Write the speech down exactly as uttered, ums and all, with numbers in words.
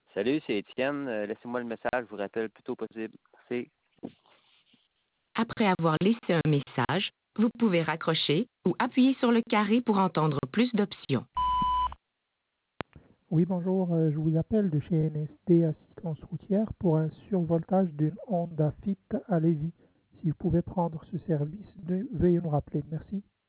Salut, c'est Étienne. Euh, Laissez-moi le message, je vous rappelle le plus tôt possible. Merci. Après avoir laissé un message, vous pouvez raccrocher ou appuyer sur le carré pour entendre plus d'options. Oui, bonjour, euh, je vous appelle de chez N S D Assistance Routière pour un survoltage d'une Honda Fit à Lévis. Si vous pouvez prendre ce service, de- veuillez nous rappeler. Merci.